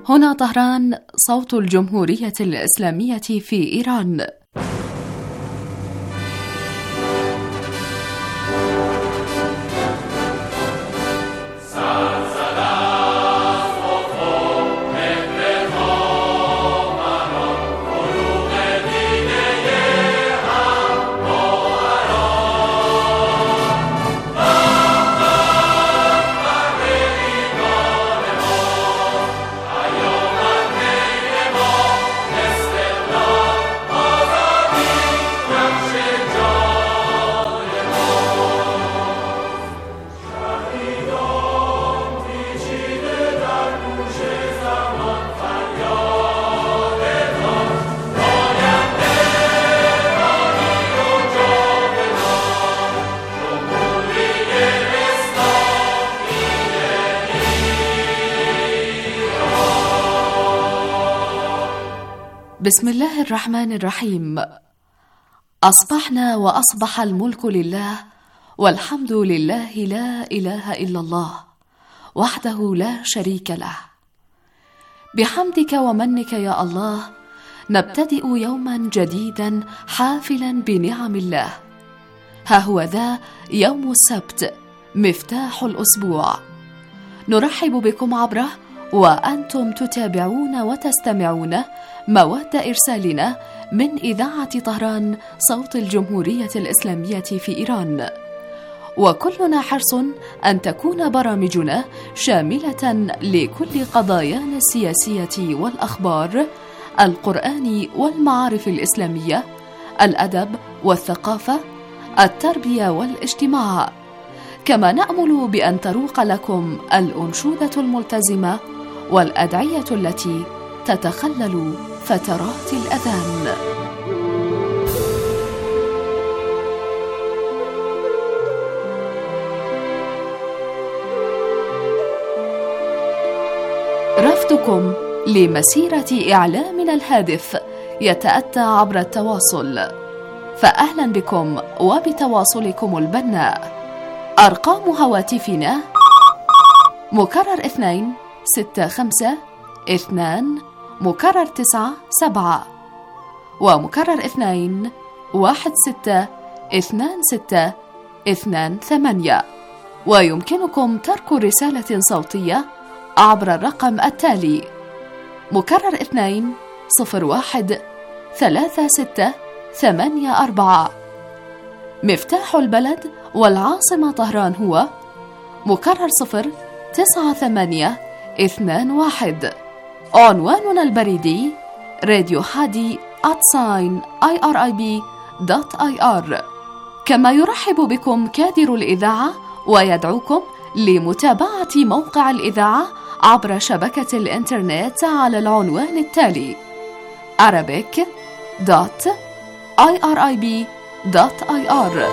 هنا طهران، صوت الجمهورية الإسلامية في إيران. بسم الله الرحمن الرحيم. أصبحنا وأصبح الملك لله، والحمد لله، لا إله إلا الله وحده لا شريك له. بحمدك ومنك يا الله نبتدئ يوما جديدا حافلا بنعم الله. ها هو ذا يوم السبت، مفتاح الأسبوع، نرحب بكم عبره وأنتم تتابعون وتستمعون مواد إرسالنا من إذاعة طهران، صوت الجمهورية الإسلامية في إيران. وكلنا حرص أن تكون برامجنا شاملة لكل قضايانا السياسية والأخبار، القرآن والمعارف الإسلامية، الأدب والثقافة، التربية والاجتماع. كما نأمل بأن تروق لكم الأنشودة الملتزمة والأدعية التي تتخلل فترات الأذان. رفدكم لمسيرة إعلامنا الهادف يتأتى عبر التواصل، فأهلا بكم وبتواصلكم البناء. أرقام هواتفنا مكرر 2 6 5 2 مكرر 9 7 ومكرر 2 1 6 2 6 2 8. ويمكنكم ترك رسالة صوتية عبر الرقم التالي: مكرر 2 01 3 6 8 4. مفتاح البلد والعاصمة طهران هو مكرر 0 9 8 2 1. عنواننا البريدي راديو حادي @irib.ir. كما يرحب بكم كادر الإذاعة ويدعوكم لمتابعة موقع الإذاعة عبر شبكة الإنترنت على العنوان التالي: arabic.irib.ir.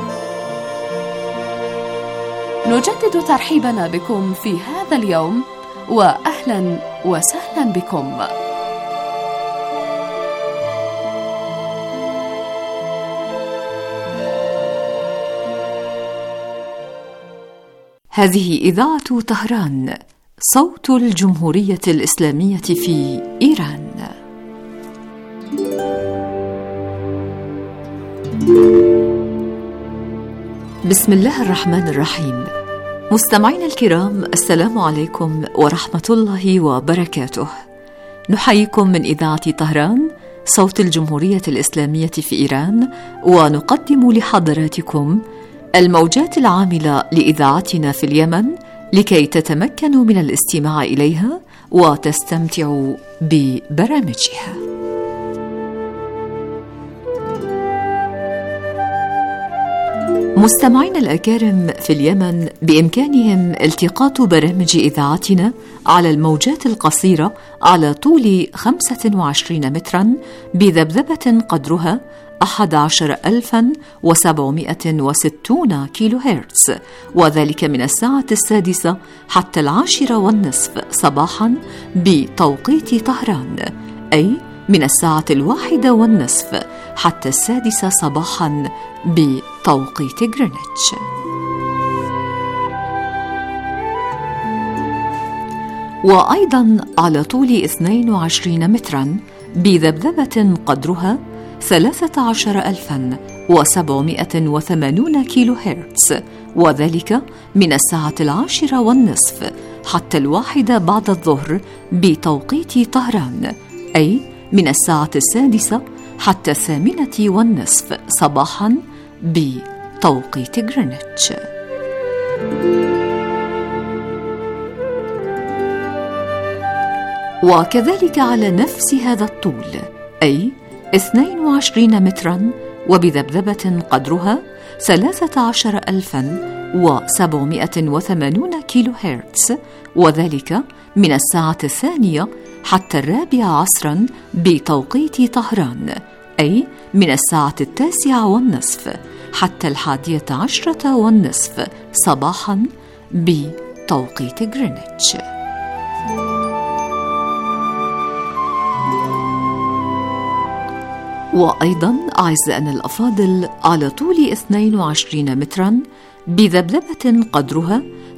نجدد ترحيبنا بكم في هذا اليوم، وأهلا وسهلا بكم. هذه إذاعة طهران، صوت الجمهورية الإسلامية في إيران. بسم الله الرحمن الرحيم. مستمعينا الكرام، السلام عليكم ورحمة الله وبركاته. نحييكم من إذاعة طهران، صوت الجمهورية الإسلامية في إيران، ونقدم لحضراتكم الموجات العاملة لإذاعتنا في اليمن لكي تتمكنوا من الاستماع إليها وتستمتعوا ببرامجها. مستمعينا الأكارم في اليمن بإمكانهم التقاط برامج إذاعتنا على الموجات القصيرة على طول 25 مترا بذبذبة قدرها 11760 كيلو هرتز، وذلك من الساعة 6 حتى 10:30 صباحا بتوقيت طهران، أي من الساعة 1:30 حتى 6 صباحا بتوقيت غرينتش. وأيضا على طول 22 مترا بذبذبة قدرها 13780 كيلو هرتز، وذلك من 10:10 حتى 1 بعد الظهر بتوقيت طهران، أي من 6:00 حتى 8:30 صباحا بتوقيت غرينتش. وكذلك على نفس هذا الطول، أي 22 مترا وبذبذبة قدرها 13780 كيلو هرتز، وذلك من 2:00 حتى 4:00 بتوقيت طهران، أي من 9:30 حتى 11:10 صباحا بتوقيت غرينتش. وأيضا أعزائنا الأفاضل على طول 22 مترا بذبذبة قدرها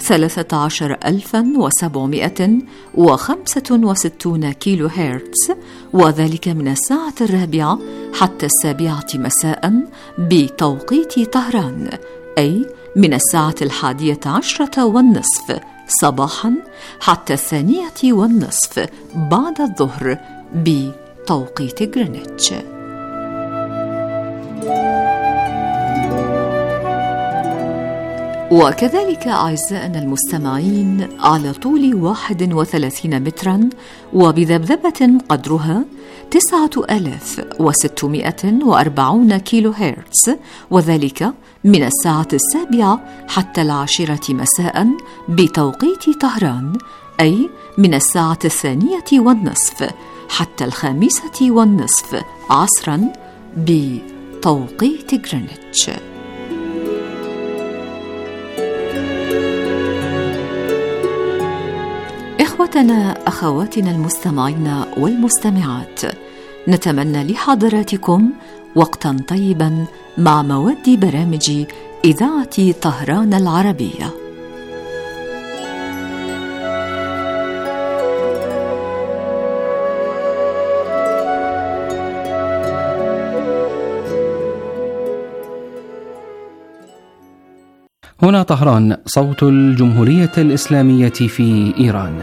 13765 كيلو هرتز، وذلك من 4:00 حتى 7:00 مساء بتوقيت طهران، أي من 11:10 صباحا حتى 2:30 بعد الظهر بتوقيت غرينتش. وكذلك أعزائنا المستمعين على طول 31 مترا وبذبذبة قدرها 9640 كيلو هرتز، وذلك من 7:00 حتى 10:00 مساء بتوقيت طهران، أي من 2:02 حتى 5:30 عصرا بتوقيت غرينتش. إخوتنا أخواتنا المستمعين والمستمعات، نتمنى لحضراتكم وقتا طيبا مع مواد برامج إذاعة طهران العربية. هنا طهران، صوت الجمهورية الإسلامية في إيران.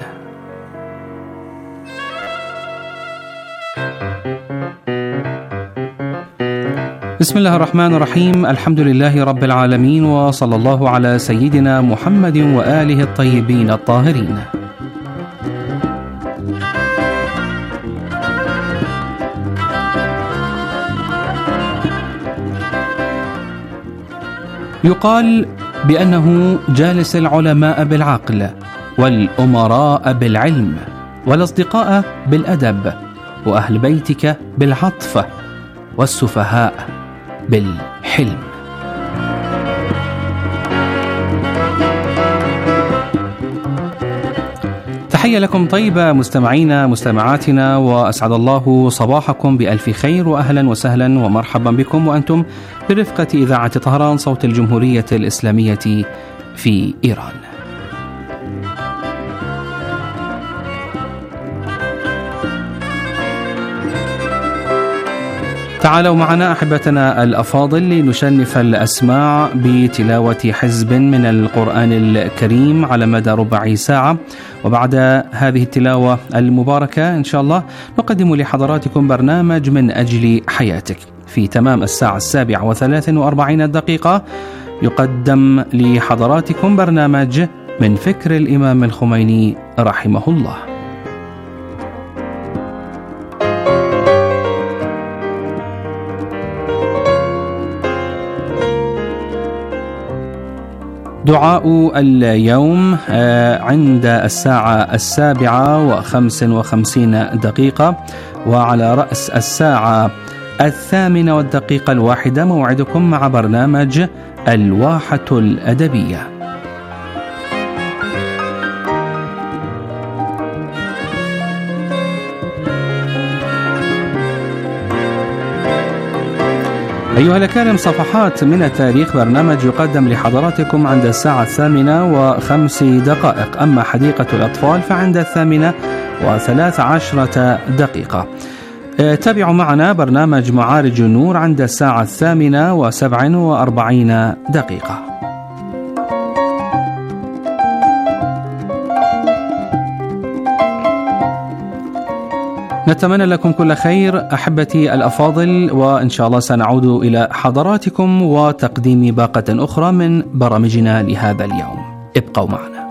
بسم الله الرحمن الرحيم، الحمد لله رب العالمين، وصلى الله على سيدنا محمد وآله الطيبين الطاهرين. يقال بأنه جالس العلماء بالعقل، والأمراء بالعلم، والأصدقاء بالأدب، وأهل بيتك بالعطف، والسفهاء بالحلم. تحية لكم طيبة مستمعينا مستمعاتنا، وأسعد الله صباحكم بألف خير، وأهلا وسهلا ومرحبا بكم وأنتم برفقة إذاعة طهران صوت الجمهورية الإسلامية في إيران. تعالوا معنا أحبتنا الأفاضل لنشنف الأسماع بتلاوة حزب من القرآن الكريم على مدى ربع ساعة، وبعد هذه التلاوة المباركة إن شاء الله نقدم لحضراتكم برنامج من أجل حياتك. في تمام 7:43 يقدم لحضراتكم برنامج من فكر الإمام الخميني رحمه الله. دعاء اليوم عند 7:55 وعلى رأس 8:01 موعدكم مع برنامج الواحة الأدبية. أيها الأكارم، صفحات من التاريخ برنامج يقدم لحضراتكم عند الساعة 8:05. أما حديقة الأطفال فعند 8:13. تابعوا معنا برنامج معارج النور عند الساعة 8:47. نتمنى لكم كل خير أحبتي الأفاضل، وإن شاء الله سنعود إلى حضراتكم وتقديم باقة أخرى من برامجنا لهذا اليوم. ابقوا معنا.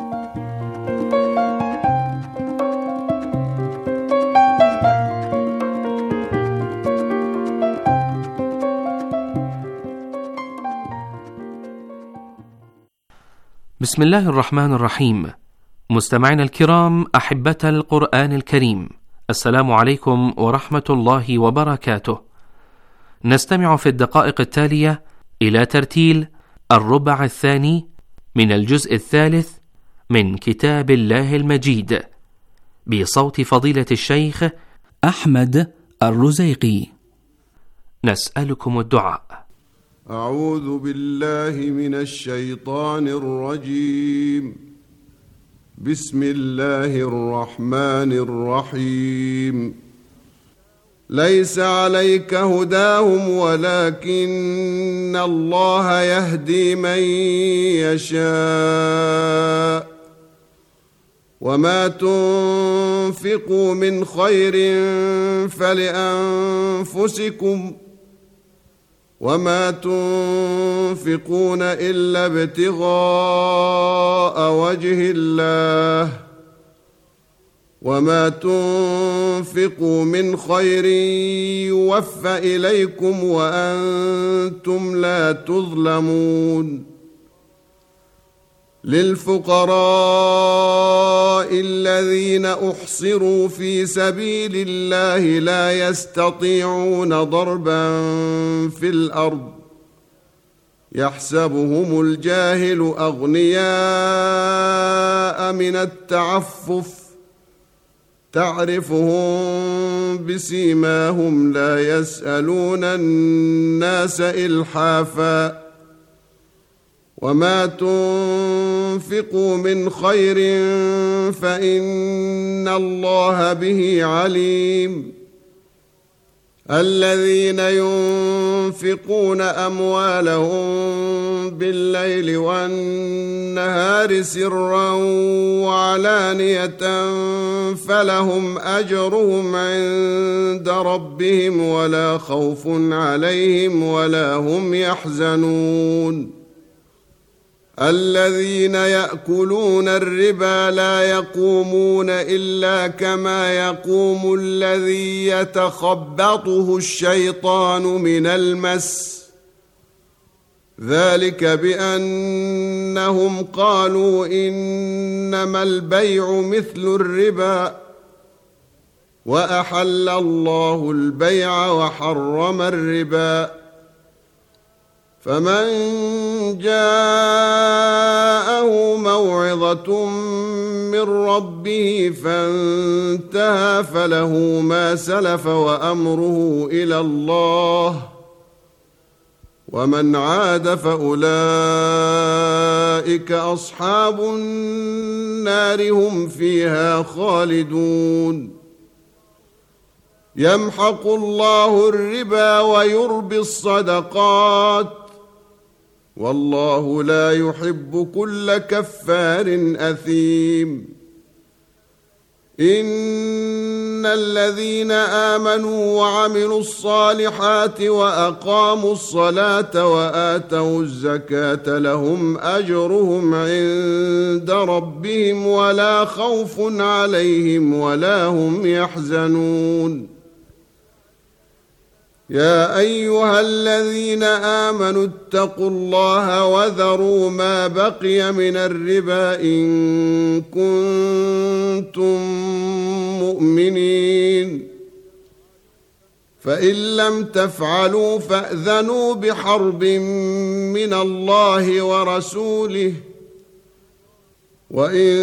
بسم الله الرحمن الرحيم. مستمعينا الكرام، أحبة القرآن الكريم، السلام عليكم ورحمة الله وبركاته. نستمع في الدقائق التالية إلى ترتيل الربع الثاني من الجزء الثالث من كتاب الله المجيد بصوت فضيلة الشيخ أحمد الرزيقي. نسألكم الدعاء. أعوذ بالله من الشيطان الرجيم. بسم الله الرحمن الرحيم. ليس عليك هداهم ولكن الله يهدي من يشاء، وما تنفقوا من خير فلأنفسكم، وما تنفقون إلا ابتغاء وجه الله، وما تنفقوا من خير يوفى إليكم وأنتم لا تظلمون. للفقراء الذين أحصروا في سبيل الله لا يستطيعون ضربا في الأرض يحسبهم الجاهل أغنياء من التعفف تعرفهم بسيماهم لا يسألون الناس إلحافا. وما تنفقوا من خير فإن الله به عليم. الذين ينفقون أموالهم بالليل والنهار سرا وعلانية فلهم أجرهم عند ربهم ولا خوف عليهم ولا هم يحزنون. الذين يأكلون الربا لا يقومون إلا كما يقوم الذي يتخبطه الشيطان من المس، ذلك بأنهم قالوا إنما البيع مثل الربا، وأحل الله البيع وحرم الربا. فمن جاءه موعظة من ربه فانتهى فله ما سلف وأمره إلى الله، ومن عاد فأولئك أصحاب النار هم فيها خالدون. يمحق الله الربا ويربي الصدقات، والله لا يحب كل كفار أثيم. إن الذين آمنوا وعملوا الصالحات وأقاموا الصلاة وآتوا الزكاة لهم أجرهم عند ربهم ولا خوف عليهم ولا هم يحزنون. يا أيها الذين آمنوا اتقوا الله وذروا ما بقي من الربا إن كنتم مؤمنين، فإن لم تفعلوا فأذنوا بحرب من الله ورسوله، وإن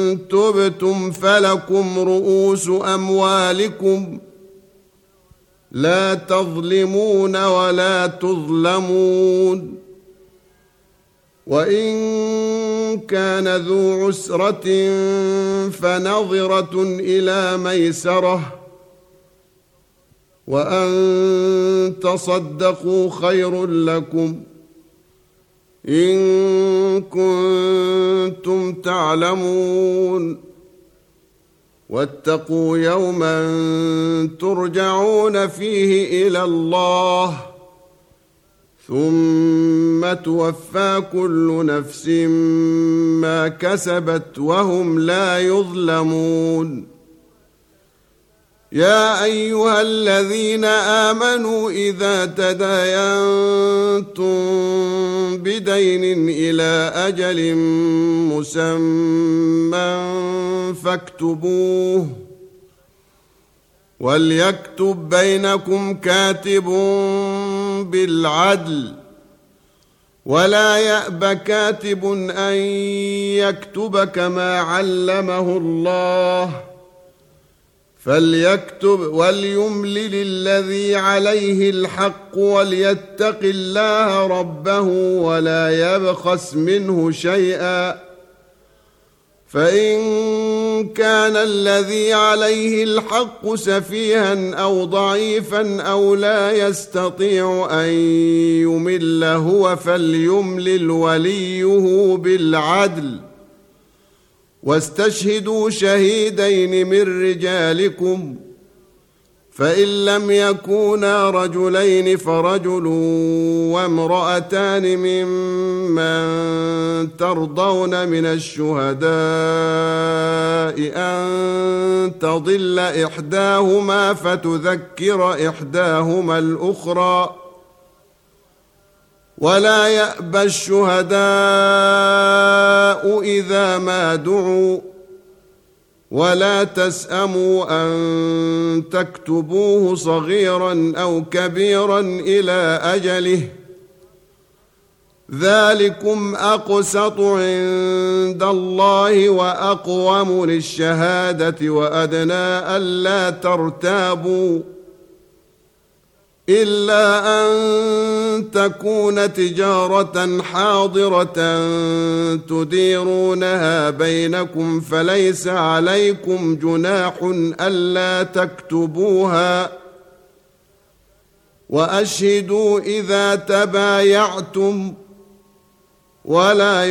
تبتم فلكم رؤوس أموالكم لا تظلمون ولا تظلمون. وإن كان ذو عسرة فنظرة إلى ميسرة، وأن تصدقوا خير لكم إن كنتم تعلمون. واتقوا يوما ترجعون فيه إلى الله ثم توفى كل نفس ما كسبت وهم لا يظلمون. يا أيها الذين آمنوا إذا تداينتم بدين إلى أجل مسمى فاكتبوه، وليكتب بينكم كاتب بالعدل، ولا يأب كاتب أن يكتب كما علمه الله، فليكتب وليملل الذي عليه الحق وليتق الله ربه ولا يبخس منه شيئا، فإن كان الذي عليه الحق سفيها أو ضعيفا أو لا يستطيع أن يمل هو فليملل وليه بالعدل، واستشهدوا شهيدين من رجالكم، فإن لم يكونا رجلين فرجل وامرأتان ممن ترضون من الشهداء أن تضل إحداهما فتذكر إحداهما الأخرى، ولا يأبى الشهداء إذا ما دعوا، ولا تسأموا أن تكتبوه صغيرا أو كبيرا إلى أجله، ذلكم أقسط عند الله وأقوم للشهادة وأدنى ألا ترتابوا، إلا أن تكون تجارة حاضرة تديرونها بينكم فليس عليكم جناح ألا تكتبوها، وأشهدوا إذا تبايعتم، ولا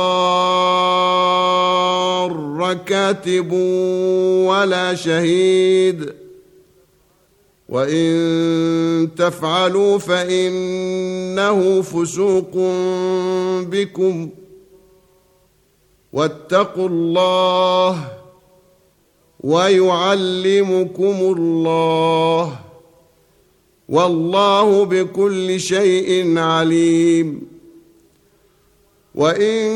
يضار كاتب ولا شهيد، وإن تفعلوا فإنه فسوق بكم، واتقوا الله ويعلمكم الله، والله بكل شيء عليم. وإن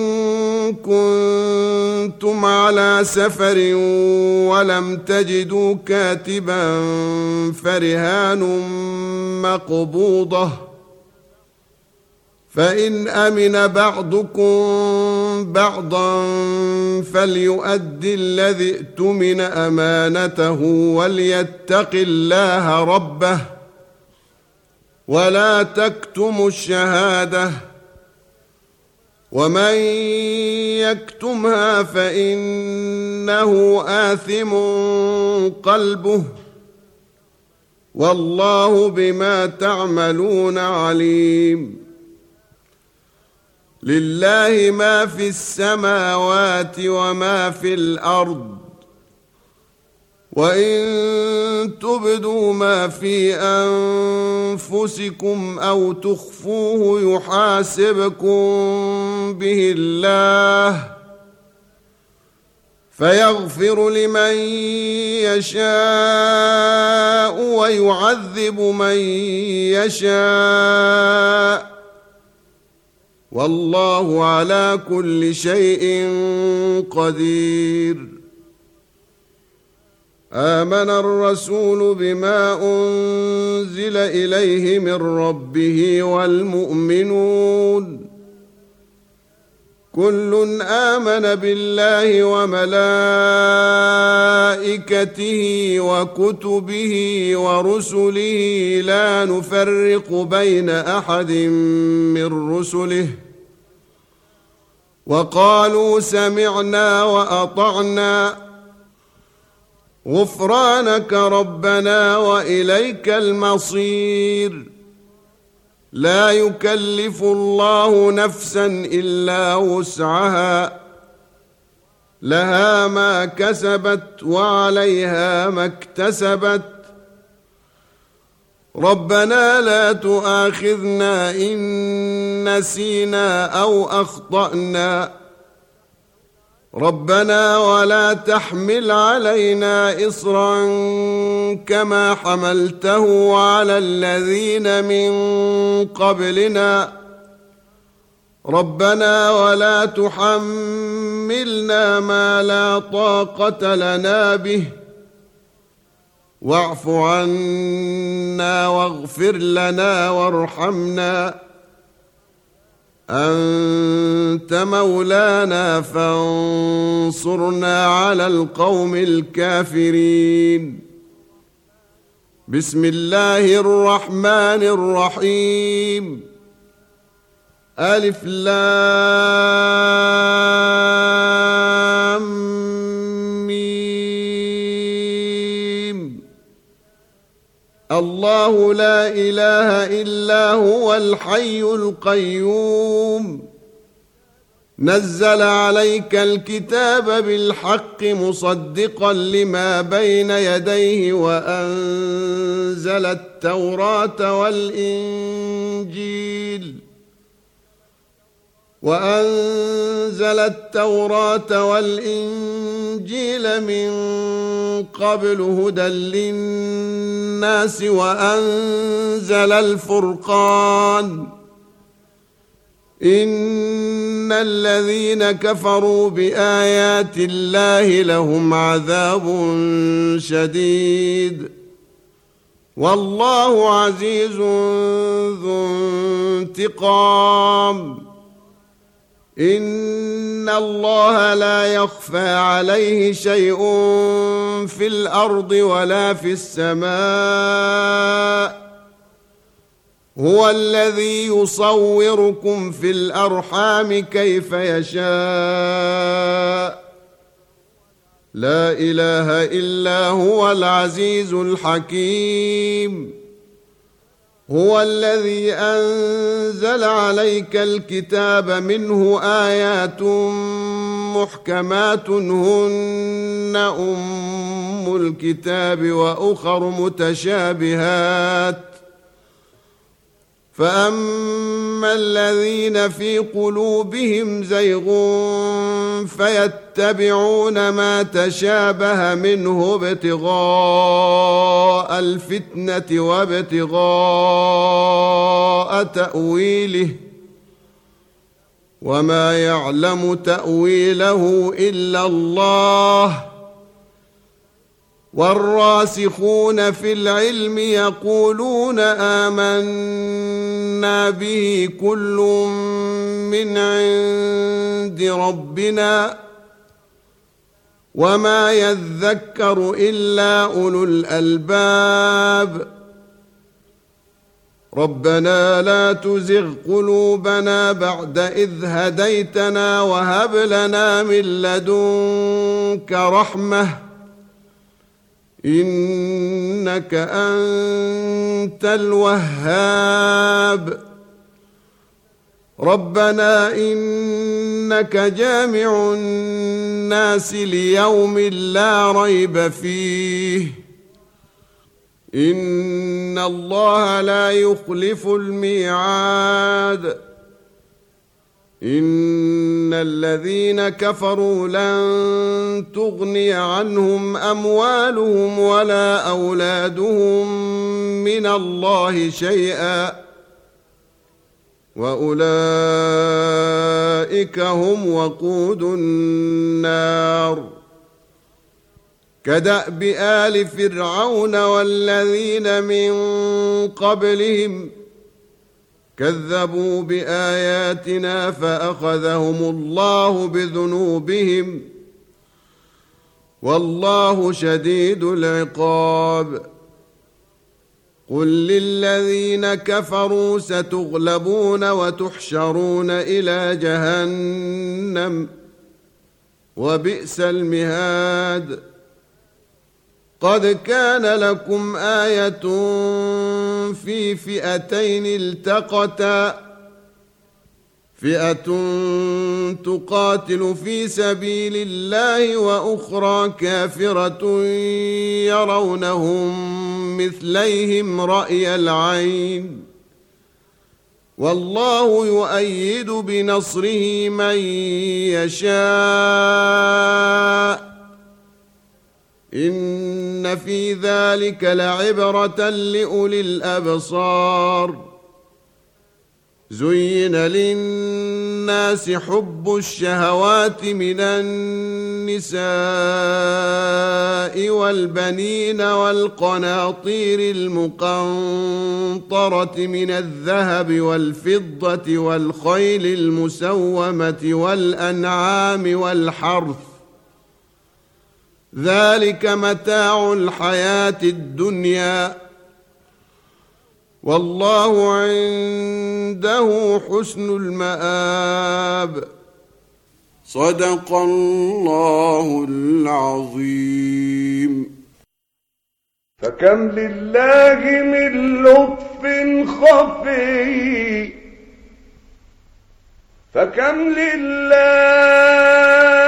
كنتم على سفر ولم تجدوا كاتبا فرهان مقبوضة، فإن أمن بعضكم بعضا فليؤدي الذي اؤتمن أمانته وليتق الله ربه، ولا تكتموا الشهادة، ومن يكتمها فإنه آثم قلبه، والله بما تعملون عليم. لله ما في السماوات وما في الأرض، وإن تبدوا ما في أنفسكم أو تخفوه يحاسبكم به الله، فيغفر لمن يشاء ويعذب من يشاء، والله على كل شيء قدير. آمن الرسول بما أنزل إليه من ربه والمؤمنون كل آمن بالله وملائكته وكتبه ورسله لا نفرق بين أحد من رسله وقالوا سمعنا وأطعنا غفرانك ربنا وإليك المصير. لا يكلف الله نفسا إلا وسعها لها ما كسبت وعليها ما اكتسبت ربنا لا تؤاخذنا إن نسينا أو أخطأنا ربنا ولا تحمل علينا إصرا كما حملته على الذين من قبلنا ربنا ولا تحملنا ما لا طاقة لنا به واعف عنا واغفر لنا وارحمنا أنت مولانا فانصرنا على القوم الكافرين. بسم الله الرحمن الرحيم. ألف لام ميم. الله لا إله إلا هو الحي القيوم نزل عليك الكتاب بالحق مصدقا لما بين يديه وأنزل التوراة والإنجيل من قبل هدى للناس وأنزل الفرقان إن الذين كفروا بآيات الله لهم عذاب شديد والله عزيز ذو انتقام. إن الله لا يخفى عليه شيء في الأرض ولا في السماء هو الذي يصوركم في الأرحام كيف يشاء لا إله إلا هو العزيز الحكيم. هو الذي أنزل عليك الكتاب منه آيات محكمات هن أم الكتاب وأخر متشابهات فأما الذين في قلوبهم زيغ فيتبعون ما تشابه منه ابتغاء الفتنة وابتغاء تأويله وما يعلم تأويله إلا الله والراسخون في العلم يقولون آمنا به كل من عند ربنا وما يذكر إلا أولو الألباب. ربنا لا تزغ قلوبنا بعد إذ هديتنا وهب لنا من لدنك رحمة إنك أنت الوهاب. ربنا إنك جامع الناس ليوم لا ريب فيه إن الله لا يخلف الميعاد. إن الذين كفروا لن تغني عنهم أموالهم ولا أولادهم من الله شيئا وأولئك هم وقود النار. كدأب آل فرعون والذين من قبلهم كذبوا بآياتنا فأخذهم الله بذنوبهم والله شديد العقاب. قل للذين كفروا ستغلبون وتحشرون إلى جهنم وبئس المهاد. قد كان لكم آية في فئتين التقتا، فئة تقاتل في سبيل الله وأخرى كافرة يرونهم مثليهم رأي العين والله يؤيد بنصره من يشاء إن في ذلك لعبرة لأولي الأبصار. زين للناس حب الشهوات من النساء والبنين والقناطير المقنطرة من الذهب والفضة والخيل المسومة والأنعام والحرث، ذلك متاع الحياة الدنيا والله عنده حسن المآب. صدق الله العظيم. فكم لله من لطف خفي، فكم لله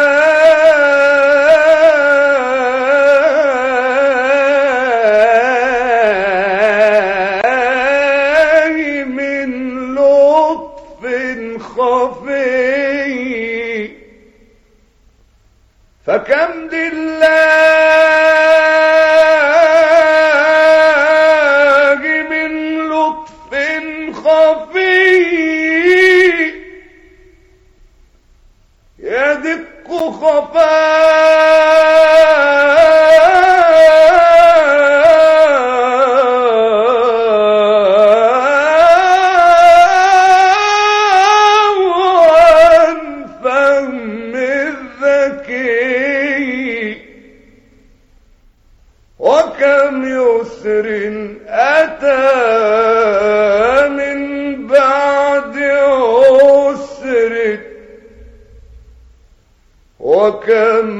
فكم لله من لطف خفي يدق وكم يسر أتى من بعد عسر، وكم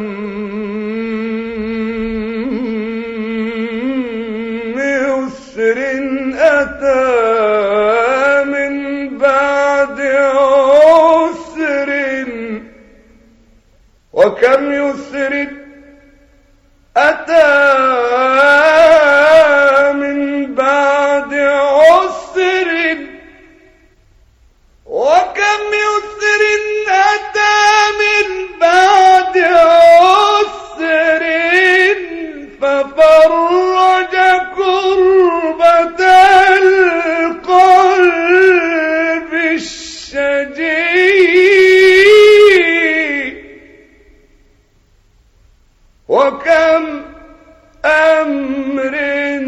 يسر أتى من بعد عسر، وكم يسر أتى من بعد عسر، وكم يسر أتى من بعد عسر، ففرج كربة القلب الشجي، وكم أمر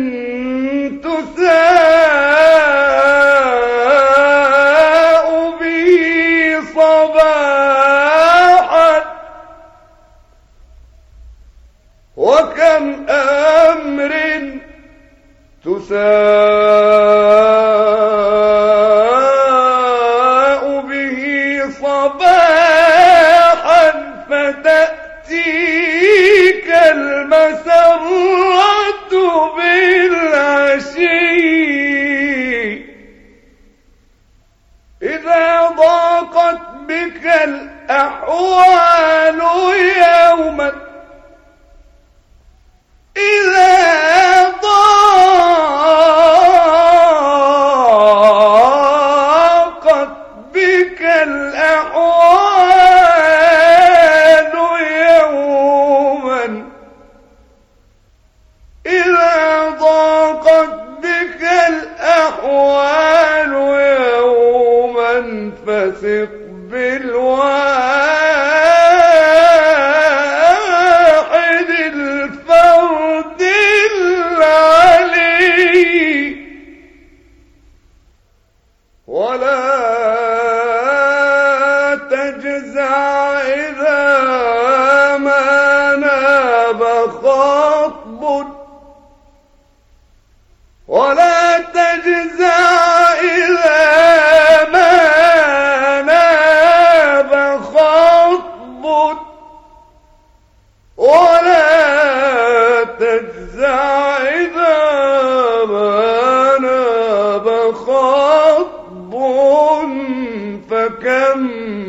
تساء به صباحا، وكم أمر تساء به صباحا فتأتيك المسرة بالعشي، إذا ضاقت بك الأحوال يوما، إذا ضاقت بك الأحوال يوما، إذا ضاقت بك الأحوال يوما، فثق بالواحد الفرد إذا ما ناب خطب ولا تجزع إذا ما ناب خطب ولا تجزع إذا ما ناب خطب فكم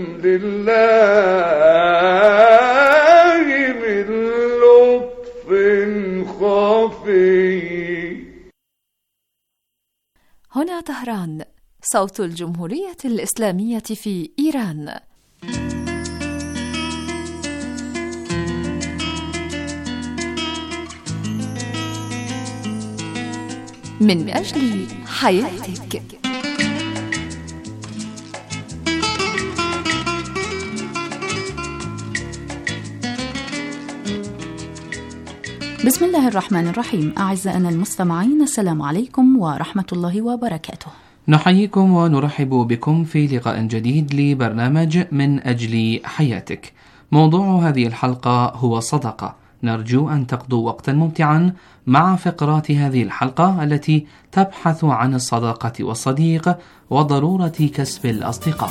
لله من لطف خفي. هنا طهران، صوت الجمهورية الإسلامية في إيران. من أجل حياتك. بسم الله الرحمن الرحيم. أعزائنا المستمعين، السلام عليكم ورحمة الله وبركاته. نحييكم ونرحب بكم في لقاء جديد لبرنامج من أجل حياتك. موضوع هذه الحلقة هو الصداقة. نرجو أن تقضوا وقتا ممتعا مع فقرات هذه الحلقة التي تبحث عن الصداقة والصديق وضرورة كسب الأصدقاء.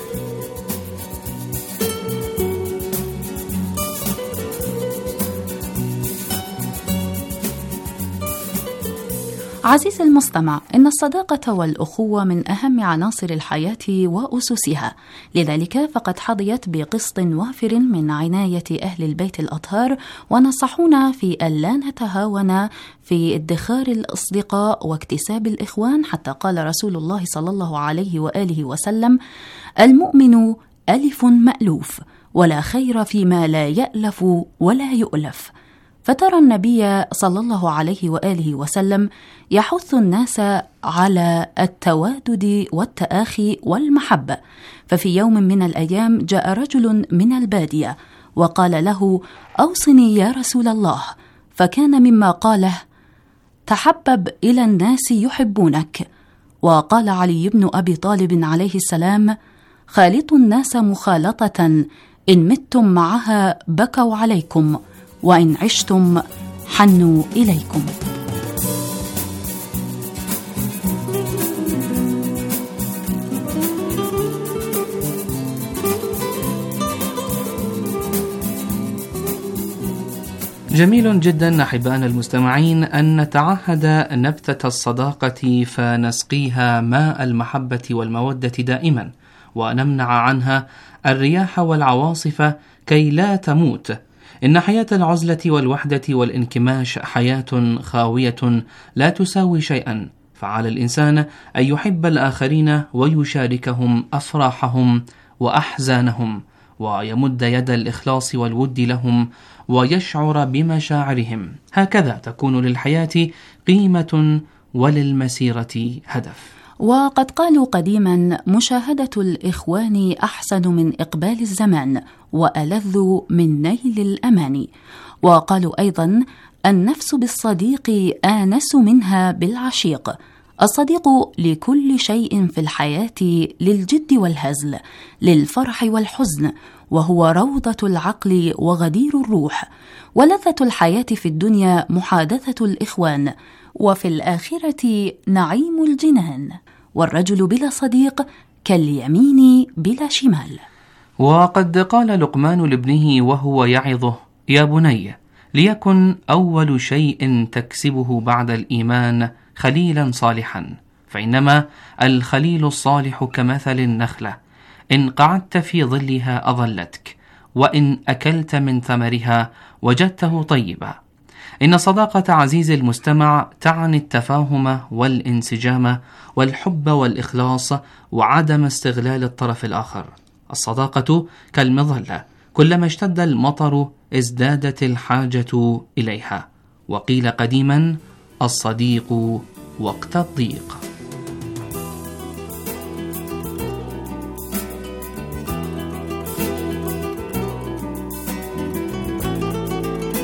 عزيزي المستمع، إن الصداقة والأخوة من أهم عناصر الحياة وأسسها، لذلك فقد حظيت بقسط وافر من عناية أهل البيت الأطهار، ونصحونا في ألا نتهاون في ادخار الأصدقاء واكتساب الإخوان، حتى قال رسول الله صلى الله عليه وآله وسلم: المؤمن ألف مألوف، ولا خير فيما لا يألف ولا يؤلف. فترى النبي صلى الله عليه وآله وسلم يحث الناس على التوادد والتآخي والمحبة. ففي يوم من الأيام جاء رجل من البادية وقال له: أوصني يا رسول الله. فكان مما قاله: تحبب إلى الناس يحبونك. وقال علي بن أبي طالب عليه السلام: خالطوا الناس مخالطة، إن متم معها بكوا عليكم، وإن عشتم حنوا إليكم. جميل جدا أحبائنا المستمعين أن نتعهد نبتة الصداقة فنسقيها ماء المحبة والمودة دائما، ونمنع عنها الرياح والعواصف كي لا تموت. إن حياة العزلة والوحدة والانكماش حياة خاوية لا تساوي شيئا، فعلى الإنسان أن يحب الآخرين ويشاركهم أفراحهم وأحزانهم، ويمد يد الإخلاص والود لهم ويشعر بمشاعرهم. هكذا تكون للحياة قيمة وللمسيرة هدف. وقد قالوا قديما: مشاهدة الإخوان أحسن من إقبال الزمان، وألذ من نيل الأمان. وقالوا أيضا: النفس بالصديق آنس منها بالعشيق. الصديق لكل شيء في الحياة، للجد والهزل، للفرح والحزن، وهو روضة العقل وغدير الروح. ولذة الحياة في الدنيا محادثة الإخوان، وفي الآخرة نعيم الجنان. والرجل بلا صديق كاليمين بلا شمال. وقد قال لقمان لابنه وهو يعظه: يا بني، ليكن أول شيء تكسبه بعد الإيمان خليلا صالحا، فإنما الخليل الصالح كمثل النخلة، إن قعدت في ظلها أظلتك، وإن أكلت من ثمرها وجدته طيبا. إن صداقة عزيز المستمع تعني التفاهم والانسجام والحب والإخلاص وعدم استغلال الطرف الآخر. الصداقة كالمظلة، كلما اشتد المطر ازدادت الحاجة إليها. وقيل قديما: الصديق وقت الضيق.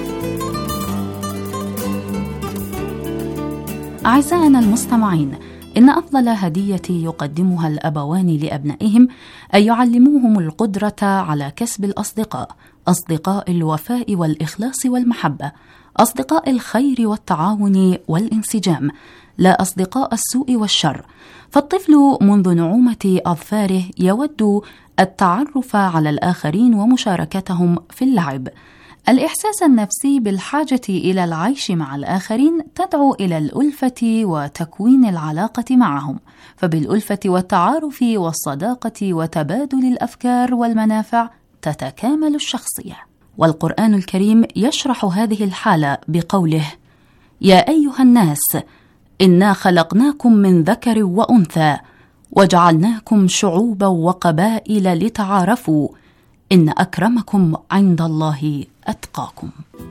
أعزائنا المستمعين، إن أفضل هدية يقدمها الأبوان لأبنائهم أن يعلموهم القدرة على كسب الأصدقاء، أصدقاء الوفاء والإخلاص والمحبة، أصدقاء الخير والتعاون والانسجام، لا أصدقاء السوء والشر. فالطفل منذ نعومة أظفاره يود التعرف على الآخرين ومشاركتهم في اللعب. الإحساس النفسي بالحاجة إلى العيش مع الآخرين تدعو إلى الألفة وتكوين العلاقة معهم، فبالألفة والتعارف والصداقة وتبادل الأفكار والمنافع تتكامل الشخصية. والقرآن الكريم يشرح هذه الحالة بقوله: يا أيها الناس إنا خلقناكم من ذكر وأنثى وجعلناكم شعوبا وقبائل لتعارفوا إن أكرمكم عند الله أتقاكم.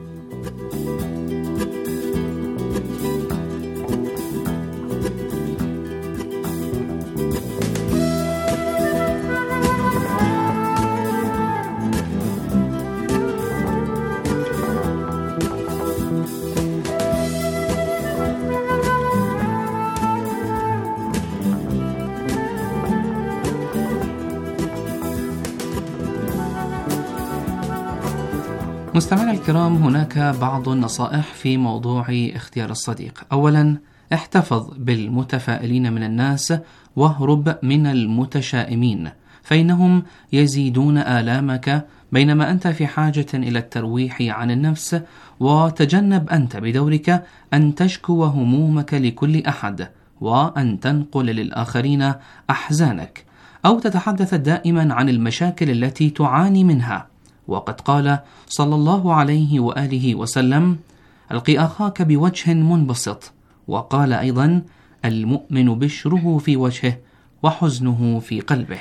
مستمعينا الكرام، هناك بعض النصائح في موضوع اختيار الصديق. أولا، احتفظ بالمتفائلين من الناس واهرب من المتشائمين، فإنهم يزيدون آلامك بينما أنت في حاجة إلى الترويح عن النفس. وتجنب أنت بدورك أن تشكو همومك لكل أحد وأن تنقل للآخرين أحزانك أو تتحدث دائما عن المشاكل التي تعاني منها. وقد قال صلى الله عليه وآله وسلم: ألقي أخاك بوجه منبسط. وقال أيضا: المؤمن بشره في وجهه وحزنه في قلبه.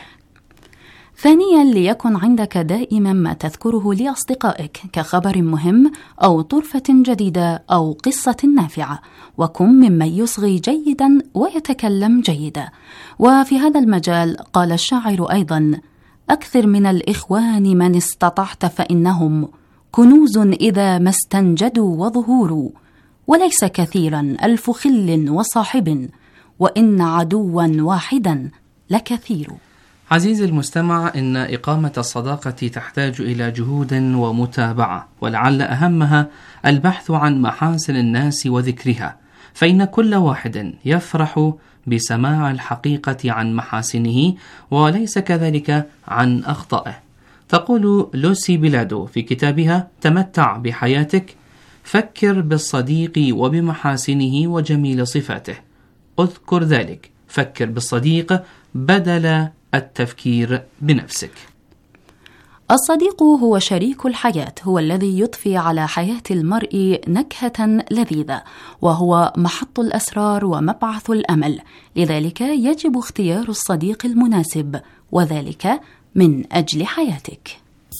ثانيا، ليكن عندك دائما ما تذكره لأصدقائك كخبر مهم أو طرفة جديدة أو قصة نافعة، وكن ممن يصغي جيدا ويتكلم جيدا. وفي هذا المجال قال الشاعر أيضا: أكثر من الإخوان من استطعت فإنهم كنوز إذا ما استنجدوا وظهور، وليس كثيرا ألف خل وصاحب وإن عدوا واحدا لكثير. عزيزي المستمع، إن إقامة الصداقة تحتاج إلى جهود ومتابعة، ولعل أهمها البحث عن محاسن الناس وذكرها، فإن كل واحد يفرح بسماع الحقيقة عن محاسنه وليس كذلك عن أخطائه. تقول لوسي بيلادو في كتابها تمتع بحياتك: فكر بالصديق وبمحاسنه وجميل صفاته، اذكر ذلك، فكر بالصديق بدل التفكير بنفسك. الصديق هو شريك الحياة، هو الذي يضفي على حياة المرء نكهة لذيذة، وهو محط الأسرار ومبعث الأمل. لذلك يجب اختيار الصديق المناسب، وذلك من أجل حياتك.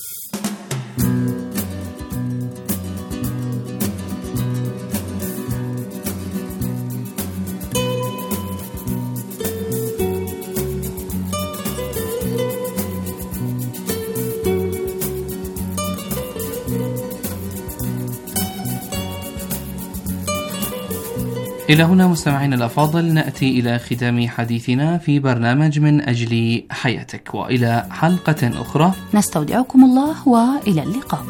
إلى هنا مستمعينا الأفاضل نأتي إلى ختام حديثنا في برنامج من أجل حياتك، وإلى حلقة أخرى نستودعكم الله وإلى اللقاء.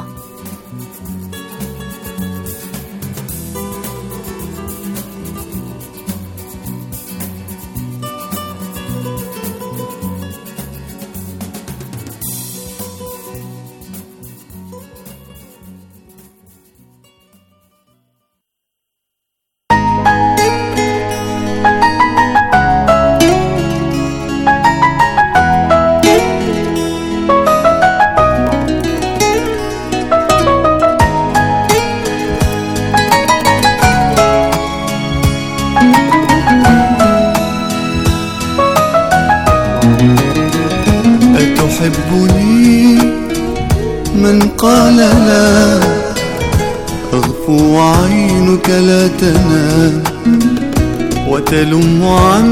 أتحبني؟ من قال لا؟ أغفو وعينك لا تنام، وتلم عن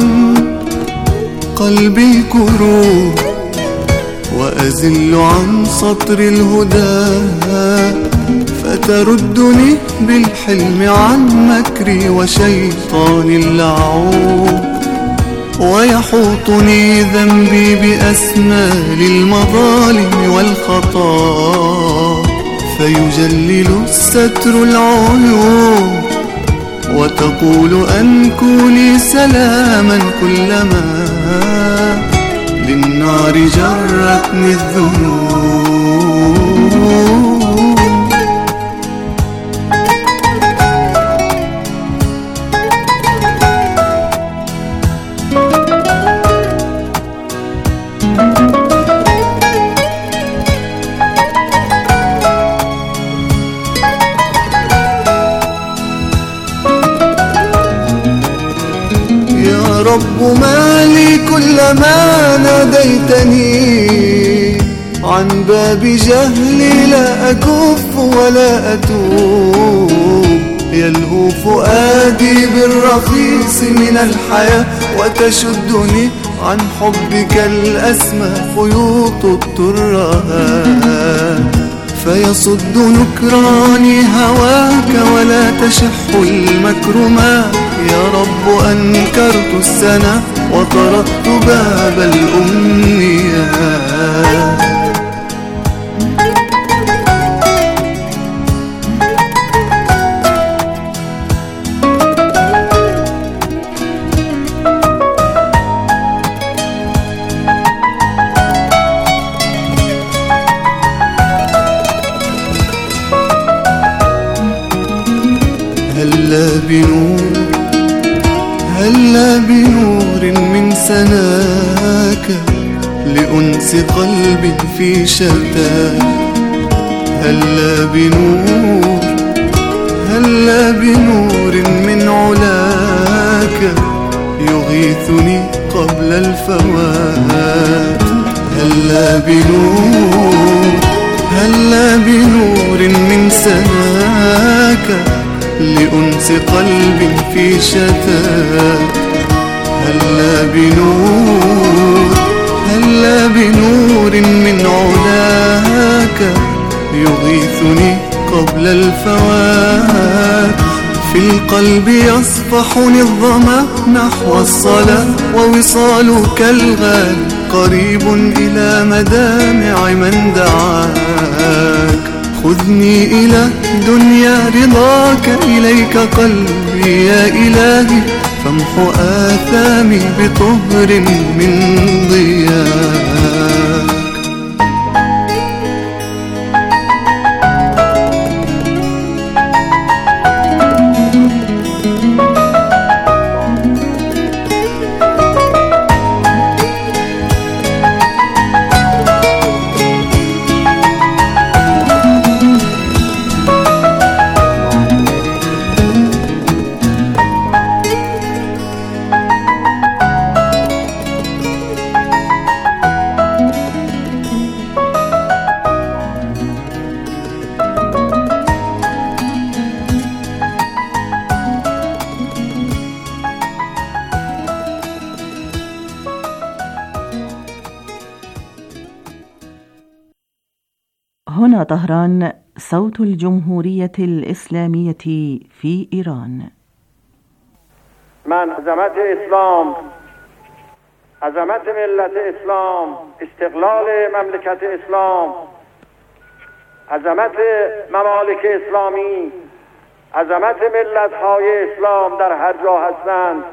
قلبي الكروب، وأزل عن سطر الهدى، فتردني بالحلم عن مكري وشيطان اللعوب. ويحوطني ذنبي بأسمال المظالم والخطا، فيجلل الستر العيوب وتقول أنكوا لي سلاما كلما للنار جرتني الذنوب. رب مالي كلما ناديتني عن باب جهلي لا أكف ولا أتوب، يلهو فؤادي بالرخيص من الحياة وتشدني عن حبك الأسمى خيوط الترهات، فيصد نكراني هواك ولا تشح المكرمات. يا رب أنكرت السنة وطرقت باب الأمنيات. هلا بنور من سناك لأنس قلب في شتاك، هلا بنور من علاك يغيثني قبل الفوات، هلا بنور من سناك لأنس قلب في شتاك، هلا بنور من علاك يغيثني قبل الفوات. في القلب يصفحني الظما نحو الصلاة ووصالك الغالي قريب إلى مدامع من دعاك. خذني إلى دنيا رضاك إليك قلبي يا إلهي، فامحو آثامي بطهر من ضياك. هنا طهران، صوت الجمهورية الإسلامية في إيران. من عظمت اسلام، عظمت ملت اسلام، استقلال مملکت اسلام، عظمت ممالک اسلامی، عظمت ملت‌های اسلام در هر جا هستند،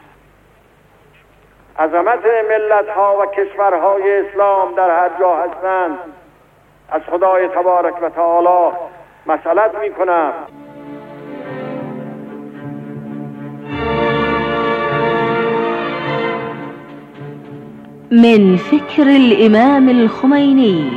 عظمت ملت‌ها و کشورهای اسلام در هر جا هستند، از خدای تبارک و تعالی مسئلت میکنم. من فكر الإمام الخميني.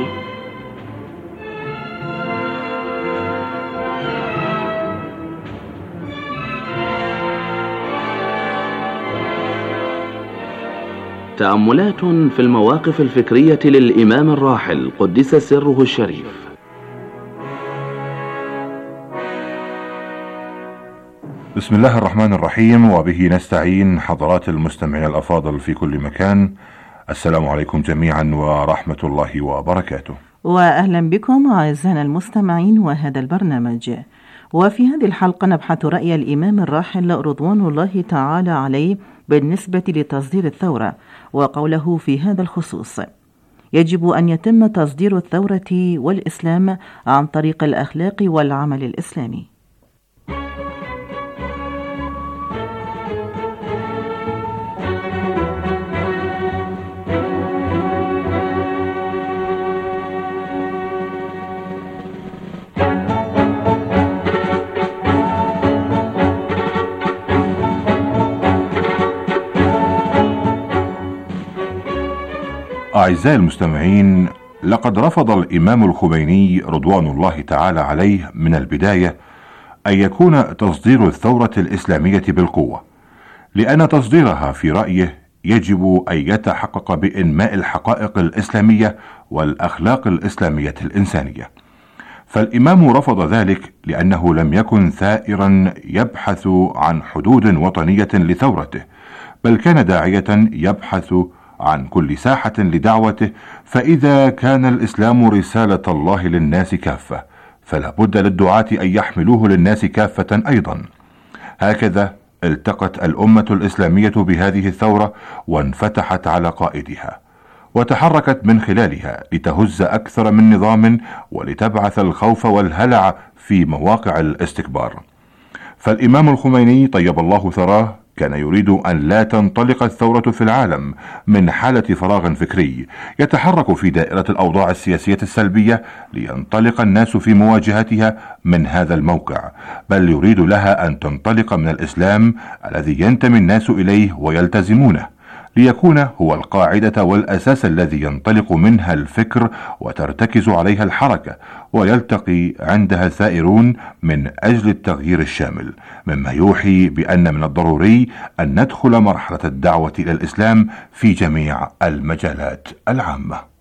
تأملات في المواقف الفكرية للإمام الراحل قدس سره الشريف. بسم الله الرحمن الرحيم، وبه نستعين. حضرات المستمعين الأفاضل في كل مكان، السلام عليكم جميعا ورحمة الله وبركاته، وأهلا بكم أعزائنا المستمعين وهذا البرنامج. وفي هذه الحلقة نبحث رأي الإمام الراحل رضوان الله تعالى عليه بالنسبة لتصدير الثورة، وقوله في هذا الخصوص: يجب أن يتم تصدير الثورة والإسلام عن طريق الأخلاق والعمل الإسلامي. أعزائي المستمعين، لقد رفض الإمام الخميني رضوان الله تعالى عليه من البداية أن يكون تصدير الثورة الإسلامية بالقوة، لأن تصديرها في رأيه يجب أن يتحقق بإنماء الحقائق الإسلامية والأخلاق الإسلامية الإنسانية. فالإمام رفض ذلك لأنه لم يكن ثائرا يبحث عن حدود وطنية لثورته، بل كان داعية يبحث عن كل ساحة لدعوته. فإذا كان الإسلام رسالة الله للناس كافة، فلا بد للدعاة أن يحملوه للناس كافة أيضا. هكذا التقت الأمة الإسلامية بهذه الثورة وانفتحت على قائدها، وتحركت من خلالها لتهز أكثر من نظام ولتبعث الخوف والهلع في مواقع الاستكبار. فالإمام الخميني طيب الله ثراه كان يريد أن لا تنطلق الثورة في العالم من حالة فراغ فكري يتحرك في دائرة الأوضاع السياسية السلبية لينطلق الناس في مواجهتها من هذا الموقع، بل يريد لها أن تنطلق من الإسلام الذي ينتمي الناس إليه ويلتزمونه، ليكون هو القاعدة والأساس الذي ينطلق منها الفكر وترتكز عليها الحركة، ويلتقي عندها الثائرون من أجل التغيير الشامل، مما يوحي بأن من الضروري أن ندخل مرحلة الدعوة إلى الإسلام في جميع المجالات العامة.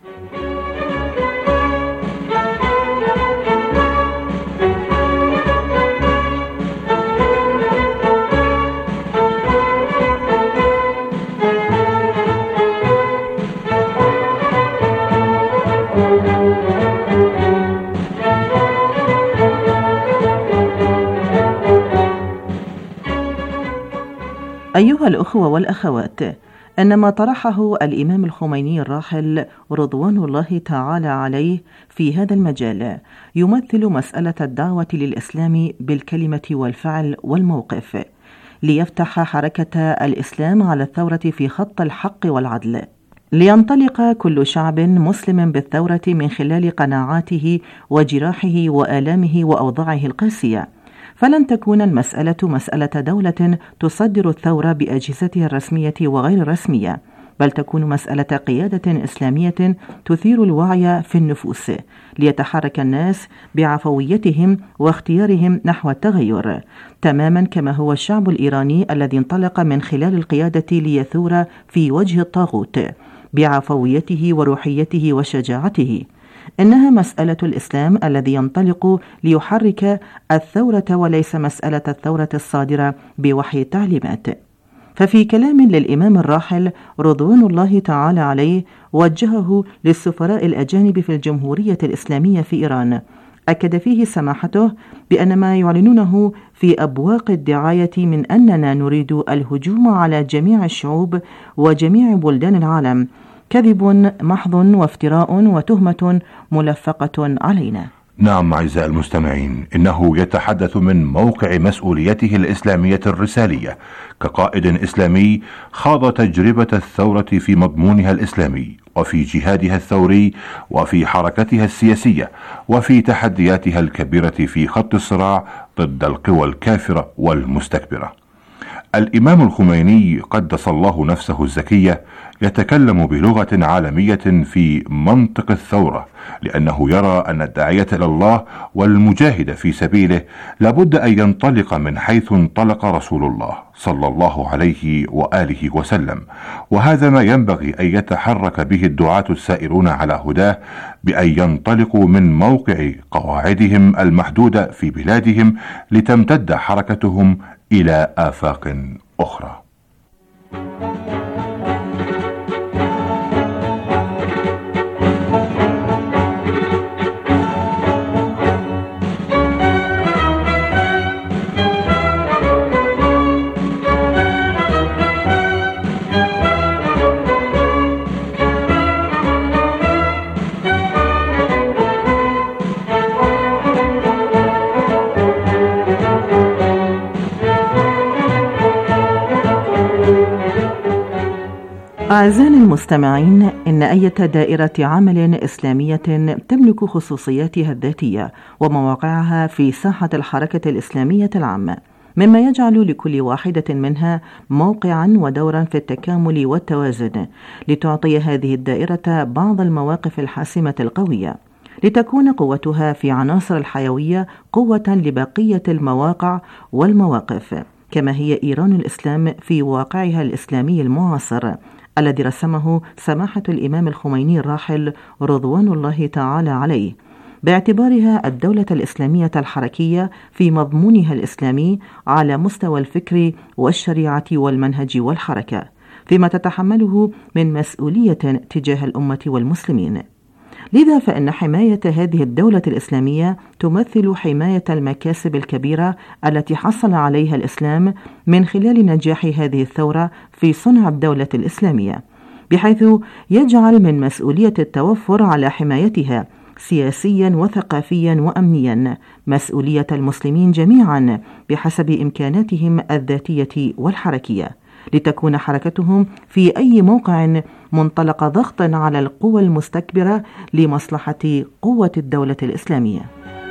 أيها الأخوة والأخوات، أن ما طرحه الإمام الخميني الراحل رضوان الله تعالى عليه في هذا المجال يمثل مسألة الدعوة للإسلام بالكلمة والفعل والموقف، ليفتح حركة الإسلام على الثورة في خط الحق والعدل، لينطلق كل شعب مسلم بالثورة من خلال قناعاته وجراحه وآلامه وأوضاعه القاسية. فلن تكون المسألة مسألة دولة تصدر الثورة بأجهزتها الرسمية وغير الرسمية، بل تكون مسألة قيادة إسلامية تثير الوعي في النفوس، ليتحرك الناس بعفويتهم واختيارهم نحو التغير، تماما كما هو الشعب الإيراني الذي انطلق من خلال القيادة ليثور في وجه الطاغوت بعفويته وروحيته وشجاعته. إنها مسألة الإسلام الذي ينطلق ليحرك الثورة، وليس مسألة الثورة الصادرة بوحي التعليمات. ففي كلام للإمام الراحل رضوان الله تعالى عليه وجهه للسفراء الأجانب في الجمهورية الإسلامية في إيران، أكد فيه سماحته بأن ما يعلنونه في أبواق الدعاية من أننا نريد الهجوم على جميع الشعوب وجميع بلدان العالم كذب محض وافتراء وتهمة ملفقة علينا. نعم أعزائي المستمعين، إنه يتحدث من موقع مسؤوليته الإسلامية الرسالية كقائد إسلامي خاض تجربة الثورة في مضمونها الإسلامي، وفي جهادها الثوري، وفي حركتها السياسية، وفي تحدياتها الكبيرة في خط الصراع ضد القوى الكافرة والمستكبرة. الإمام الخميني قدس الله نفسه الزكية يتكلم بلغة عالمية في منطق الثورة، لأنه يرى أن الداعية إلى الله والمجاهد في سبيله لابد أن ينطلق من حيث انطلق رسول الله صلى الله عليه وآله وسلم، وهذا ما ينبغي أن يتحرك به الدعاة السائرون على هداه، بأن ينطلقوا من موقع قواعدهم المحدودة في بلادهم لتمتد حركتهم إلى آفاق أخرى. أعزائنا المستمعين، إن أي دائرة عمل إسلامية تملك خصوصياتها الذاتية ومواقعها في ساحة الحركة الإسلامية العامة، مما يجعل لكل واحدة منها موقعا ودورا في التكامل والتوازن، لتعطي هذه الدائرة بعض المواقف الحاسمة القوية، لتكون قوتها في عناصر الحيوية قوة لبقية المواقع والمواقف، كما هي إيران الإسلام في واقعها الإسلامي المعاصر الذي رسمه سماحة الإمام الخميني الراحل رضوان الله تعالى عليه، باعتبارها الدولة الإسلامية الحركية في مضمونها الإسلامي على مستوى الفكر والشريعة والمنهج والحركة، فيما تتحمله من مسؤولية تجاه الأمة والمسلمين. لذا فإن حماية هذه الدولة الإسلامية تمثل حماية المكاسب الكبيرة التي حصل عليها الإسلام من خلال نجاح هذه الثورة في صنع الدولة الإسلامية، بحيث يجعل من مسؤولية التوفر على حمايتها سياسيا وثقافيا وأمنيا مسؤولية المسلمين جميعا بحسب إمكاناتهم الذاتية والحركية، لتكون حركتهم في أي موقع منطلق ضغط على القوى المستكبرة لمصلحة قوة الدولة الإسلامية.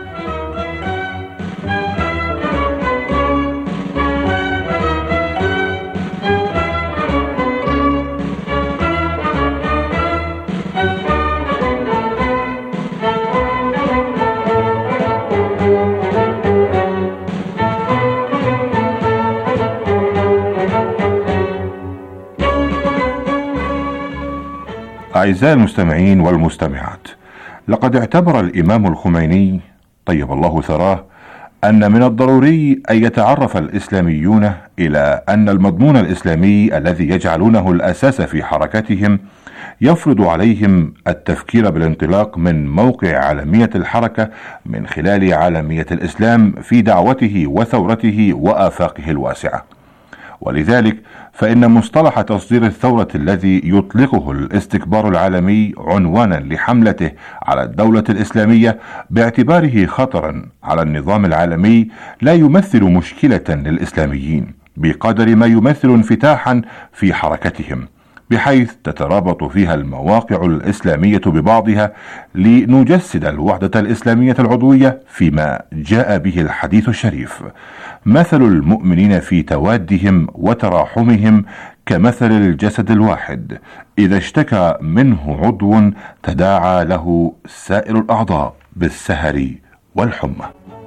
أعزائي المستمعين والمستمعات، لقد اعتبر الإمام الخميني طيب الله ثراه أن من الضروري أن يتعرف الإسلاميون إلى أن المضمون الإسلامي الذي يجعلونه الأساس في حركتهم يفرض عليهم التفكير بالانطلاق من موقع عالمية الحركة من خلال عالمية الإسلام في دعوته وثورته وآفاقه الواسعة. ولذلك فإن مصطلح تصدير الثورة الذي يطلقه الاستكبار العالمي عنوانا لحملته على الدولة الإسلامية باعتباره خطرا على النظام العالمي لا يمثل مشكلة للإسلاميين بقدر ما يمثل انفتاحا في حركتهم، بحيث تترابط فيها المواقع الإسلامية ببعضها لنجسد الوحدة الإسلامية العضوية فيما جاء به الحديث الشريف: مثل المؤمنين في توادهم وتراحمهم كمثل الجسد الواحد، إذا اشتكى منه عضو تداعى له سائر الأعضاء بالسهر والحمى.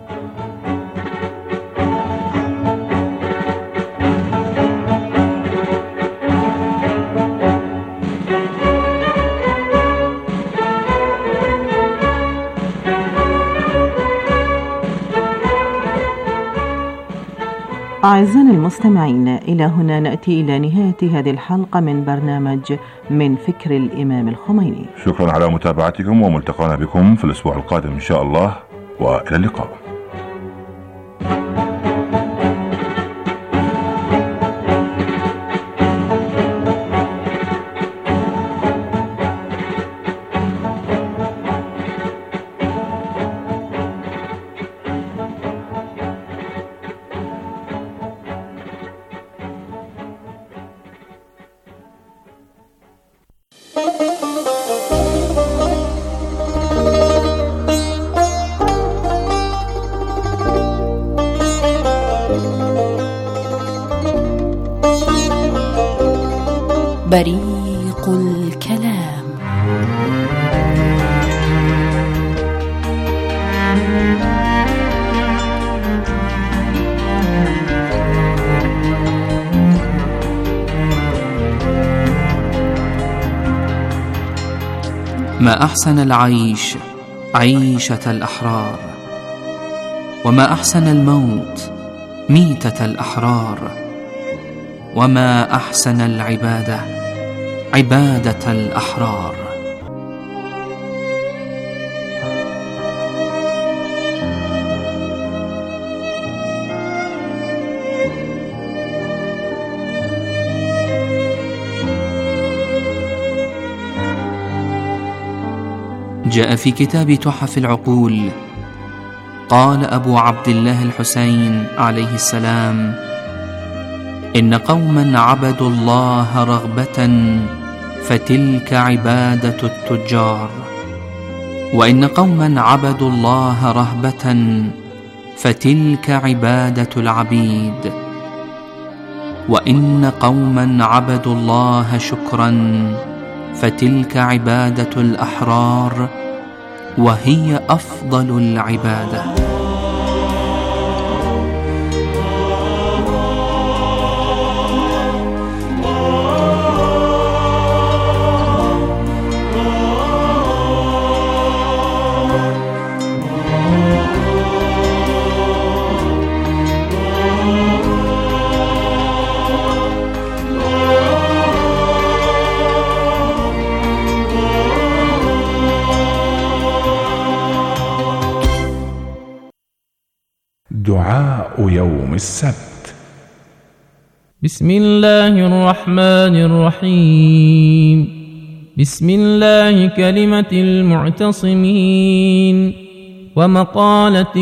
أعزائنا المستمعين، إلى هنا نأتي إلى نهاية هذه الحلقة من برنامج من فكر الإمام الخميني. شكرا على متابعتكم، وملتقانا بكم في الأسبوع القادم إن شاء الله، وإلى اللقاء. بريق الكلام. ما أحسن العيش عيشة الأحرار، وما أحسن الموت ميتة الأحرار، وما أحسن العبادة عبادة الأحرار. جاء في كتاب تحف العقول، قال أبو عبد الله الحسين عليه السلام: إن قوما عبدوا الله رغبة فتلك عبادة التجار. وإن قوما عبدوا الله رهبة فتلك عبادة العبيد. وإن قوما عبدوا الله شكرا فتلك عبادة الأحرار، وهي أفضل العبادة. دعاء يوم السبت. بسم الله الرحمن الرحيم. بسم الله كلمة المعتصمين ومقالة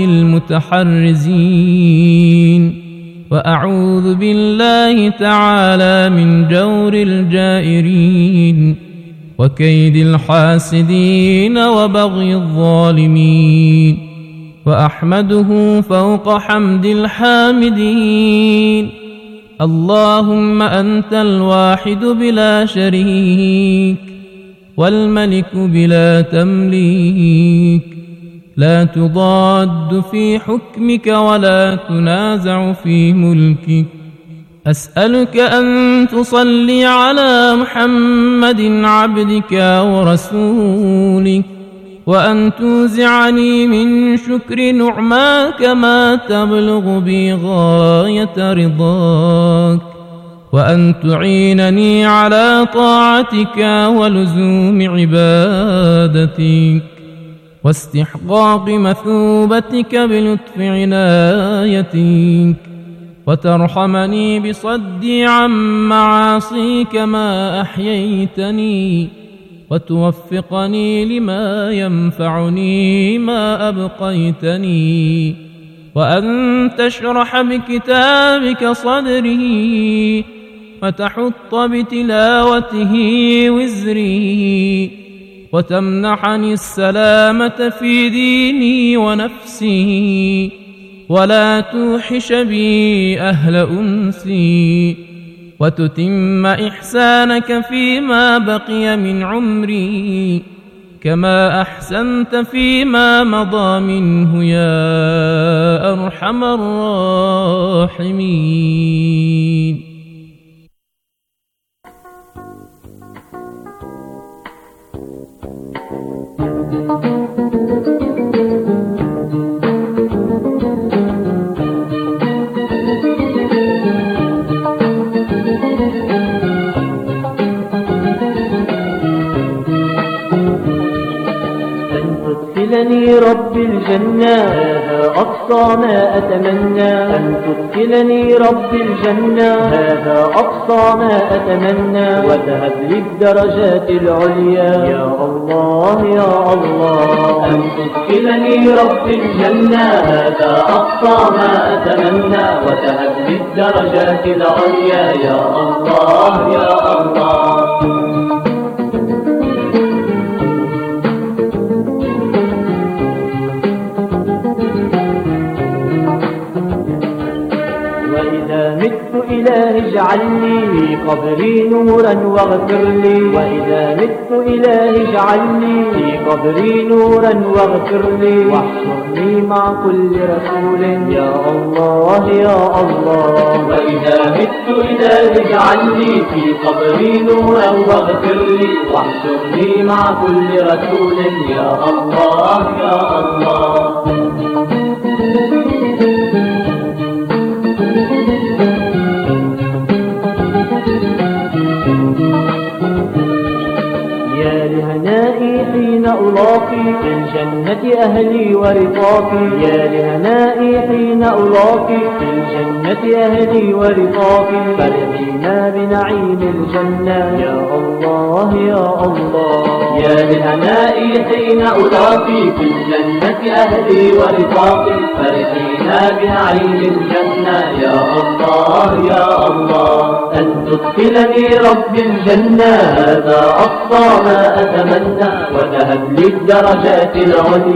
المتحرزين، وأعوذ بالله تعالى من جور الجائرين وكيد الحاسدين وبغي الظالمين، وأحمده فوق حمد الحامدين. اللهم أنت الواحد بلا شريك، والملك بلا تمليك، لا تضاد في حكمك ولا تنازع في ملكك. أسألك أن تصلي على محمد عبدك ورسولك، وأن توزعني من شكر نعماك ما تبلغ بي غاية رضاك، وأن تعينني على طاعتك ولزوم عبادتك واستحقاق مثوبتك بلطف عنايتك، وترحمني بصدي عن معاصيك ما أحييتني، وتوفقني لما ينفعني ما أبقيتني، وأن تشرح بكتابك صدري وتحط بتلاوته وزري، وتمنحني السلامة في ديني ونفسي، ولا توحش بي أهل أنسي، وتتم إحسانك فيما بقي من عمري كما أحسنت فيما مضى منه يا أرحم الراحمين. تدخلني رب الجنة هذا أقصى ما أتمنى، أن تدخلني رب الجنة هذا أقصى ما أتمنى، وذهب للدرجات العليا يا الله يا الله. أن تدخلني رب الجنة هذا أقصى ما أتمنى، وذهب للدرجات العليا يا الله يا الله. إله اجعلني في قبري نورا واغفر لي، وإذا مت إله اجعلني في قبري نورا واغفر لي، واحشرني مع كل رسول يا الله يا الله. وإذا مت إله اجعلني في قبري نورا واغفر لي، واحشرني مع كل رسول يا الله يا الله. يا لهنائي حين ألاقي في الجنة أهلي ورفاقي، يا لهنائي حين ألاقي في الجنة أهلي ورفاقي، فرحينا بنعيم الجنة يا الله يا الله. يا لهنائي حين ألاقي في الجنة أهلي ورفاقي، فرحينا بنعيم الجنة يا الله يا الله. أن تدخلني رب الجنة هذا أقصى ما أتمنى، وتهب لي الدرجات العليا